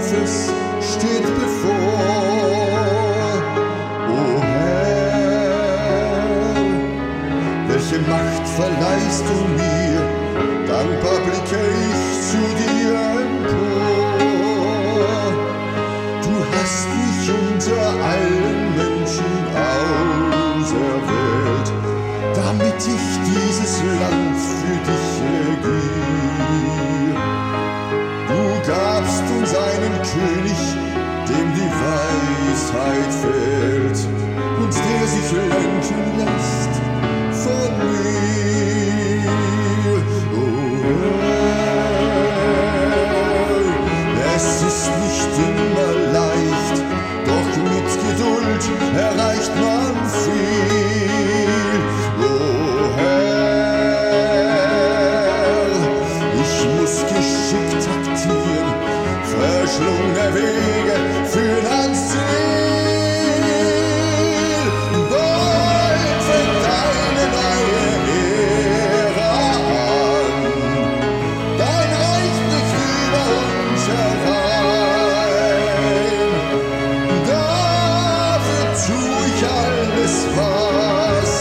Triumphes steht bevor. O Herr, welche Macht verleihst du mir, dankbar blicke ich zu dir empor. Du hast mich unter allen Menschen auserwählt, damit ich dieses Land für dich regiere. Du gabst uns einen König, dem die Weisheit fehlt und der sich lenken lässt von mir. Oh Herr, es ist nicht immer leicht, doch mit Geduld erreicht man viel. Oh Herr, ich muss geschickt taktieren, verschlungene Wege führen ans Ziel. Bald fängt eine neue Ära an, dein Reich bricht über uns herein. Dafür tu ich alles, was